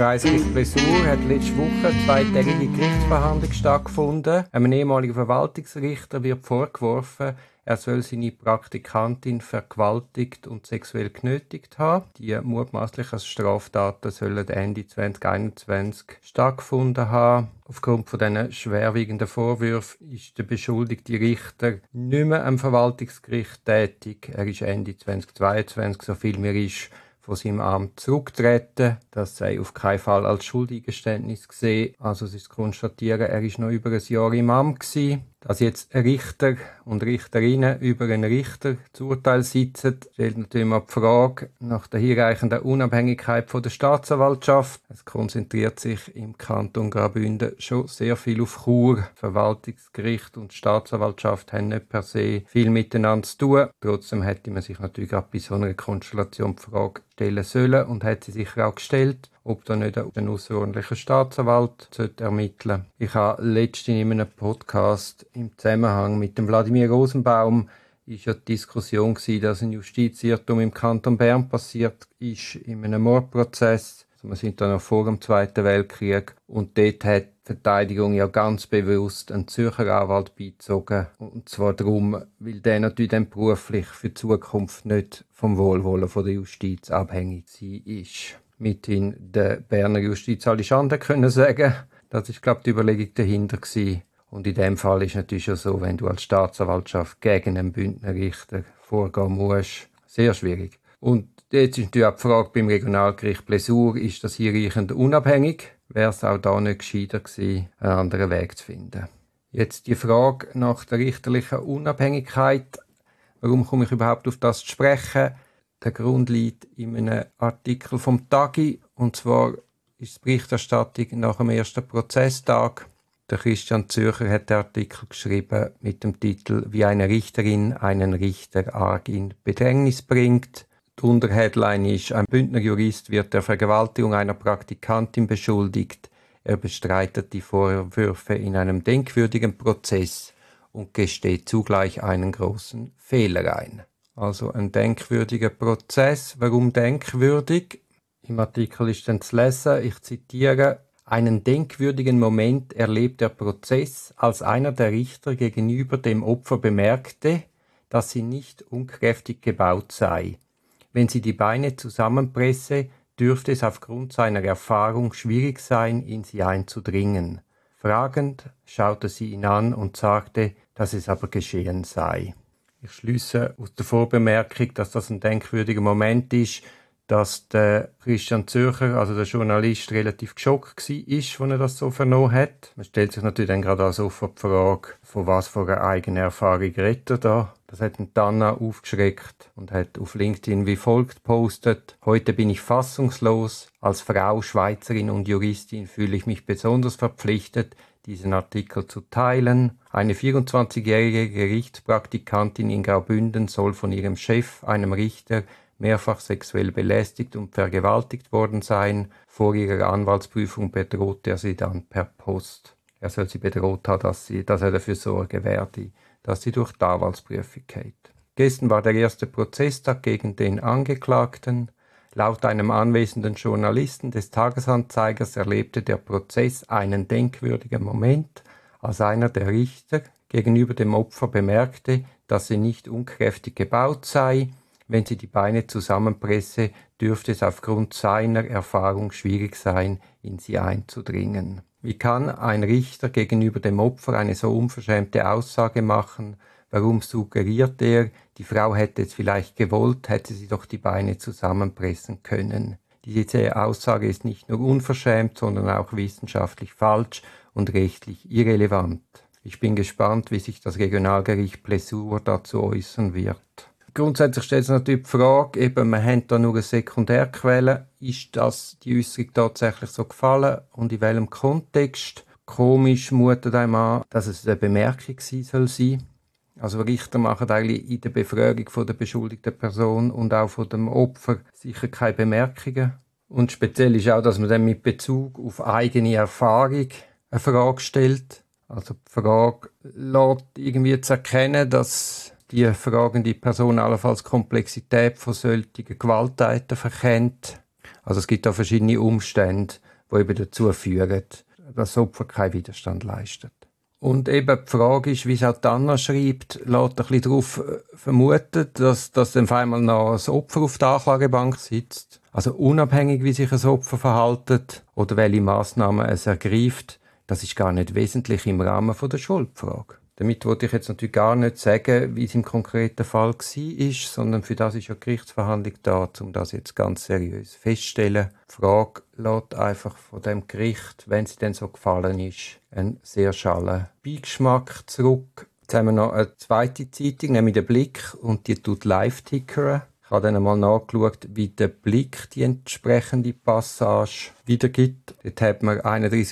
Kreisgericht Plessur hat letzte Woche eine zweitägige Gerichtsverhandlung stattgefunden. Einem ehemaligen Verwaltungsrichter wird vorgeworfen, er soll seine Praktikantin vergewaltigt und sexuell genötigt haben. Die mutmaßlichen Straftaten sollen Ende 2021 stattgefunden haben. Aufgrund von diesen schwerwiegenden Vorwürfen ist der beschuldigte Richter nicht mehr am Verwaltungsgericht tätig. Er ist Ende 2022, so viel mir ist, von seinem Amt zurücktreten. Das sei auf keinen Fall als Schuldeingeständnis gesehen. Also es ist zu konstatieren, er ist noch über ein Jahr im Amt gewesen. Dass jetzt Richter und Richterinnen über einen Richter zu Urteil sitzen, stellt natürlich mal die Frage nach der hinreichenden Unabhängigkeit von der Staatsanwaltschaft. Es konzentriert sich im Kanton Graubünden schon sehr viel auf Chur. Verwaltungsgericht und Staatsanwaltschaft haben nicht per se viel miteinander zu tun. Trotzdem hätte man sich natürlich auch bei so einer Konstellation die Frage stellen sollen und hat sie sicher auch gestellt, ob da nicht ein ausserordentlicher Staatsanwalt ermitteln sollte. Ich habe letztens in einem Podcast im Zusammenhang mit dem Wladimir Rosenbaum ist ja die Diskussion gewesen, dass ein Justizirrtum im Kanton Bern passiert ist in einem Mordprozess. Also wir sind da noch vor dem Zweiten Weltkrieg und dort hat die Verteidigung ja ganz bewusst einen Zürcher Anwalt beizogen. Und zwar darum, weil der natürlich dann beruflich für die Zukunft nicht vom Wohlwollen von der Justiz abhängig sein ist. Mithin der Berner Justiz alle Schande können sagen. Das ist, glaube ich, die Überlegung dahinter gewesen. Und in dem Fall ist es natürlich schon so, wenn du als Staatsanwaltschaft gegen einen Bündner Richter vorgehen musst, sehr schwierig. Und jetzt ist natürlich auch die Frage beim Regionalgericht Plessur, ist das hinreichend unabhängig? Wäre es auch da nicht gescheiter gewesen, einen anderen Weg zu finden? Jetzt die Frage nach der richterlichen Unabhängigkeit. Warum komme ich überhaupt auf das zu sprechen? Der Grund liegt in einem Artikel vom Tagi, und zwar ist die Berichterstattung nach dem ersten Prozesstag. Der Christian Zürcher hat den Artikel geschrieben mit dem Titel «Wie eine Richterin einen Richter arg in Bedrängnis bringt». Die Unterheadline ist «Ein Bündner Jurist wird der Vergewaltigung einer Praktikantin beschuldigt. Er bestreitet die Vorwürfe in einem denkwürdigen Prozess und gesteht zugleich einen großen Fehler ein». Also ein denkwürdiger Prozess. Warum denkwürdig? Im Artikel ist dann zu lesen, ich zitiere, «Einen denkwürdigen Moment erlebt der Prozess, als einer der Richter gegenüber dem Opfer bemerkte, dass sie nicht unkräftig gebaut sei. Wenn sie die Beine zusammenpresse, dürfte es aufgrund seiner Erfahrung schwierig sein, in sie einzudringen. Fragend schaute sie ihn an und sagte, dass es aber geschehen sei.» Ich schließe aus der Vorbemerkung, dass das ein denkwürdiger Moment ist, dass der Christian Zürcher, also der Journalist, relativ geschockt war, als er das so vernommen hat. Man stellt sich natürlich dann gerade auch sofort die Frage, von was für einer eigenen Erfahrung redet er da. Das hat Dana aufgeschreckt und hat auf LinkedIn wie folgt gepostet. «Heute bin ich fassungslos. Als Frau, Schweizerin und Juristin fühle ich mich besonders verpflichtet, diesen Artikel zu teilen. Eine 24-jährige Gerichtspraktikantin in Graubünden soll von ihrem Chef, einem Richter, mehrfach sexuell belästigt und vergewaltigt worden sein. Vor ihrer Anwaltsprüfung bedrohte er sie dann per Post. Er soll sie bedroht haben, dass er dafür Sorge werde, dass sie durch die Anwaltsprüfung geht. Gestern war der erste Prozesstag gegen den Angeklagten. Laut einem anwesenden Journalisten des Tagesanzeigers erlebte der Prozess einen denkwürdigen Moment, als einer der Richter gegenüber dem Opfer bemerkte, dass sie nicht unkräftig gebaut sei. Wenn sie die Beine zusammenpresse, dürfte es aufgrund seiner Erfahrung schwierig sein, in sie einzudringen. Wie kann ein Richter gegenüber dem Opfer eine so unverschämte Aussage machen? Warum suggeriert er, die Frau hätte es vielleicht gewollt, hätte sie doch die Beine zusammenpressen können? Diese Aussage ist nicht nur unverschämt, sondern auch wissenschaftlich falsch und rechtlich irrelevant. Ich bin gespannt, wie sich das Regionalgericht Plessur dazu äußern wird. Grundsätzlich stellt sich natürlich die Frage, eben, wir haben da nur eine Sekundärquelle. Ist das die Äußerung tatsächlich so gefallen und in welchem Kontext? Komisch mutet einem an, dass es eine Bemerkung sein soll. Also Richter machen eigentlich in der Befragung von der beschuldigten Person und auch von dem Opfer sicher keine Bemerkungen. Und speziell ist auch, dass man dann mit Bezug auf eigene Erfahrung eine Frage stellt. Also die Frage lässt irgendwie zu erkennen, dass die fragende Person allenfalls Komplexität von solchen Gewalttaten verkennt. Also es gibt da verschiedene Umstände, die eben dazu führen, dass das Opfer keinen Widerstand leistet. Und eben die Frage ist, wie es auch Anna schreibt, lässt ein bisschen darauf vermuten, dass dann auf einmal noch das Opfer auf der Anklagebank sitzt. Also unabhängig, wie sich ein Opfer verhält oder welche Massnahmen es ergreift, das ist gar nicht wesentlich im Rahmen der Schuldfrage. Damit wollte ich jetzt natürlich gar nicht sagen, wie es im konkreten Fall war, sondern für das ist ja die Gerichtsverhandlung da, um das jetzt ganz seriös festzustellen. Die Frage lässt einfach von dem Gericht, wenn sie denn so gefallen ist, einen sehr schalen Beigeschmack zurück. Jetzt haben wir noch eine zweite Zeitung, nämlich den Blick, und die tut live tickern. Ich habe dann einmal nachgeschaut, wie der Blick die entsprechende Passage wiedergibt. Dort hat man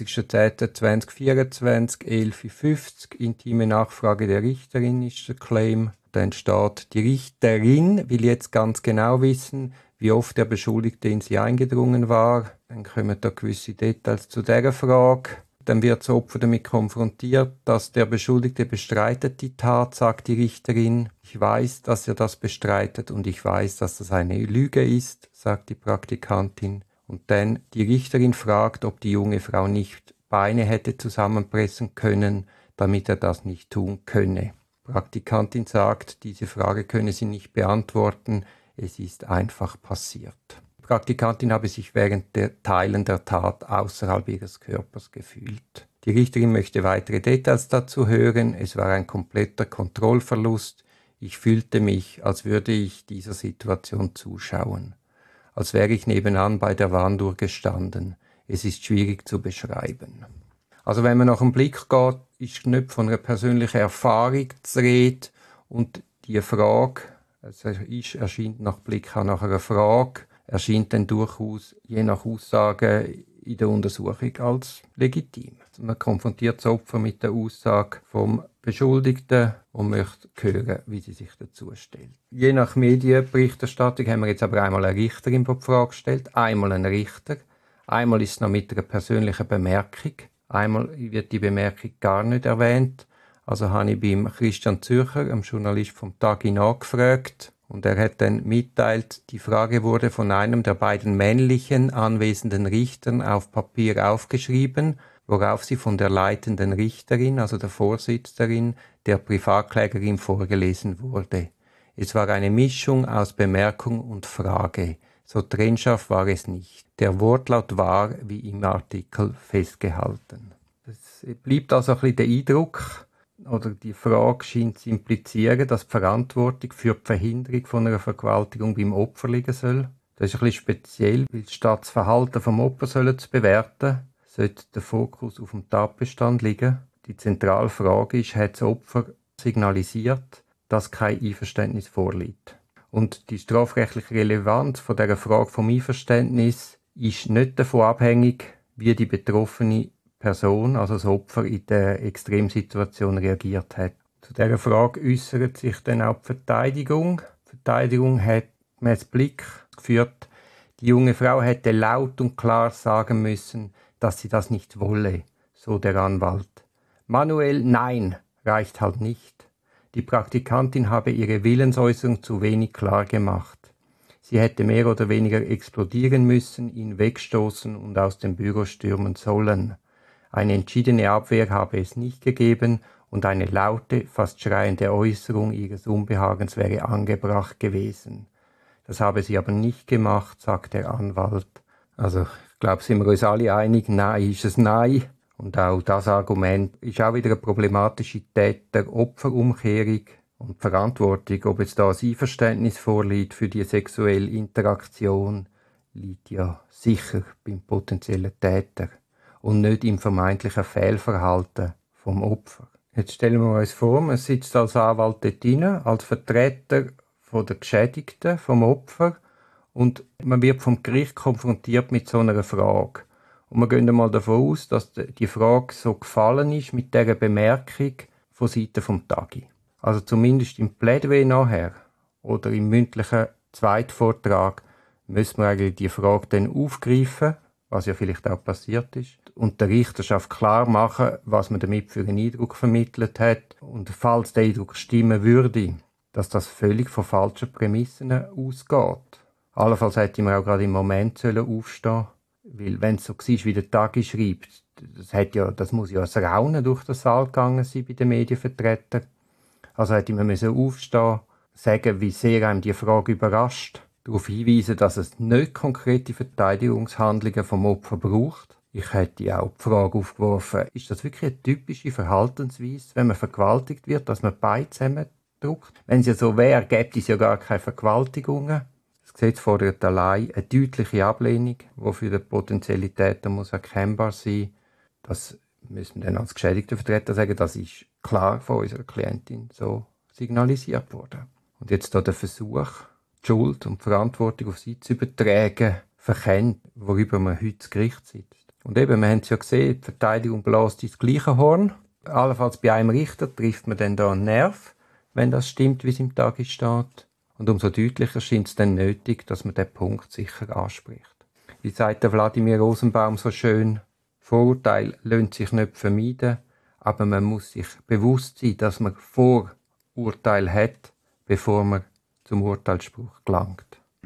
31.10.2024, 11.50 intime Nachfrage der Richterin ist der Claim. Dann steht, die Richterin will jetzt ganz genau wissen, wie oft der Beschuldigte in sie eingedrungen war. Dann kommen da gewisse Details zu dieser Frage. Dann wird das Opfer damit konfrontiert, dass der Beschuldigte bestreitet die Tat, sagt die Richterin. Ich weiß, dass er das bestreitet und ich weiß, dass das eine Lüge ist, sagt die Praktikantin. Und dann die Richterin fragt, ob die junge Frau nicht Beine hätte zusammenpressen können, damit er das nicht tun könne. Die Praktikantin sagt, diese Frage könne sie nicht beantworten, es ist einfach passiert. Die Praktikantin habe sich während der Teilen der Tat außerhalb ihres Körpers gefühlt. Die Richterin möchte weitere Details dazu hören. Es war ein kompletter Kontrollverlust. Ich fühlte mich, als würde ich dieser Situation zuschauen. Als wäre ich nebenan bei der Wanduhr gestanden. Es ist schwierig zu beschreiben. Also wenn man nach dem Blick geht, ist nicht von einer persönlichen Erfahrung zu reden. Und die Frage, es erscheint nach Blick auch nach einer Frage, erscheint dann durchaus, je nach Aussage in der Untersuchung, als legitim. Man konfrontiert das Opfer mit der Aussage vom Beschuldigten und möchte hören, wie sie sich dazu stellt. Je nach Medienberichterstattung haben wir jetzt aber einmal eine Richterin, die Frage stellt, einmal einen Richter, einmal ist es noch mit einer persönlichen Bemerkung, einmal wird die Bemerkung gar nicht erwähnt. Also habe ich beim Christian Zürcher, einem Journalist vom Tagi, nachgefragt. Und er hat dann mitteilt, die Frage wurde von einem der beiden männlichen anwesenden Richtern auf Papier aufgeschrieben, worauf sie von der leitenden Richterin, also der Vorsitzerin, der Privatklägerin vorgelesen wurde. Es war eine Mischung aus Bemerkung und Frage. So trennscharf war es nicht. Der Wortlaut war, wie im Artikel festgehalten. Es bleibt also ein bisschen der Eindruck, oder die Frage scheint zu implizieren, dass die Verantwortung für die Verhinderung von einer Vergewaltigung beim Opfer liegen soll. Das ist ein bisschen speziell, weil statt das Verhalten vom Opfer zu bewerten, sollte der Fokus auf dem Tatbestand liegen. Die zentrale Frage ist, hat das Opfer signalisiert, dass kein Einverständnis vorliegt. Und die strafrechtliche Relevanz von dieser Frage vom Einverständnis ist nicht davon abhängig, wie die betroffene Person, also das Opfer, in der Extremsituation reagiert hat. Zu dieser Frage äußert sich dann auch die Verteidigung. Die Verteidigung hat mit Blick geführt, die junge Frau hätte laut und klar sagen müssen, dass sie das nicht wolle, so der Anwalt. Manuel, nein, reicht halt nicht. Die Praktikantin habe ihre Willensäußerung zu wenig klar gemacht. Sie hätte mehr oder weniger explodieren müssen, ihn wegstoßen und aus dem Büro stürmen sollen. Eine entschiedene Abwehr habe es nicht gegeben und eine laute, fast schreiende Äußerung ihres Unbehagens wäre angebracht gewesen. Das habe sie aber nicht gemacht, sagt der Anwalt. Also, ich glaube, sind wir uns alle einig, nein ist es nein. Und auch das Argument ist auch wieder eine problematische Täter-Opfer-Umkehrung und die Verantwortung, ob jetzt da ein Einverständnis vorliegt für die sexuelle Interaktion, liegt ja sicher beim potenziellen Täter und nicht im vermeintlichen Fehlverhalten vom Opfer. Jetzt stellen wir uns vor, man sitzt als Anwalt dort rein, als Vertreter von der Geschädigten, vom Opfer, und man wird vom Gericht konfrontiert mit so einer Frage. Und wir gehen mal davon aus, dass die Frage so gefallen ist mit dieser Bemerkung von Seiten vom Tagi. Also zumindest im Plädoyer nachher oder im mündlichen Zweitvortrag müssen wir eigentlich die Frage dann aufgreifen, was ja vielleicht auch passiert ist, und der Richterschaft klar machen, was man damit für einen Eindruck vermittelt hat, und falls der Eindruck stimmen würde, dass das völlig von falschen Prämissen ausgeht. Allenfalls hätte man auch gerade im Moment aufstehen sollen. Weil wenn es so war, wie der Tagi schreibt, das muss ja ein Raunen durch den Saal gegangen sein bei den Medienvertretern. Also hätte man aufstehen, sagen, wie sehr einem die Frage überrascht, darauf hinweisen, dass es nicht konkrete Verteidigungshandlungen vom Opfer braucht. Ich hätte auch die Frage aufgeworfen, ist das wirklich eine typische Verhaltensweise, wenn man vergewaltigt wird, dass man beide zusammendrückt? Wenn es ja so wäre, gäbe es ja gar keine Vergewaltigungen. Das Gesetz fordert allein eine deutliche Ablehnung, die für den potenziellen Täter muss erkennbar sein. Das müssen wir dann als geschädigter Vertreter sagen, das ist klar von unserer Klientin so signalisiert worden. Und jetzt da der Versuch, die Schuld und die Verantwortung auf sie zu übertragen, verkennt, worüber man heute zu Gericht sitzt. Und eben, wir haben es ja gesehen, die Verteidigung bläst ins gleiche Horn. Allenfalls bei einem Richter trifft man dann da einen Nerv, wenn das stimmt, wie es im Tagi steht. Und umso deutlicher scheint es dann nötig, dass man diesen Punkt sicher anspricht. Wie sagt der Wladimir Rosenbaum so schön, Vorurteile lassen sich nicht vermeiden, aber man muss sich bewusst sein, dass man Vorurteile hat, bevor man zum Urteilsspruch gelangt.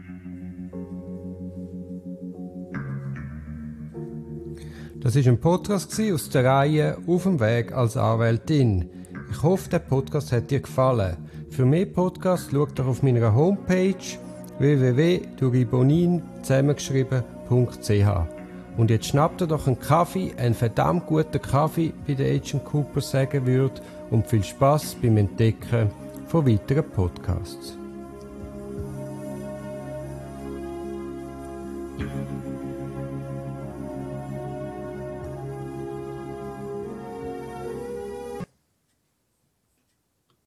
Das war ein Podcast aus der Reihe «Auf dem Weg als Anwältin». Ich hoffe, der Podcast hat dir gefallen. Für mehr Podcasts schau doch auf meiner Homepage www.duribonin zusammengeschrieben.ch. Und jetzt schnapp dir doch einen Kaffee, einen verdammt guten Kaffee, wie der Agent Cooper sagen würde, und viel Spass beim Entdecken von weiteren Podcasts.